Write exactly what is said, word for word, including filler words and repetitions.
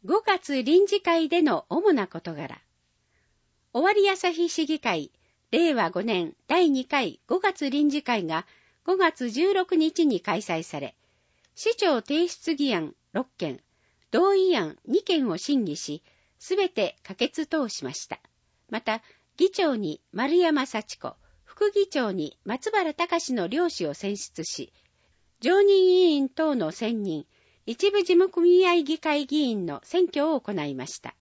ごがつ臨時会での主な事柄。尾張旭市議会、れいわごねんだいにかいごがつ臨時会がごがつじゅうろくにちに開催され、市長提出議案ろっけん、同意案にけんを審議し、すべて可決通しました。また、議長に丸山幸子、副議長に松原隆の両氏を選出し、常任委員等の選任、一部事務組合議会議員の選挙を行いました。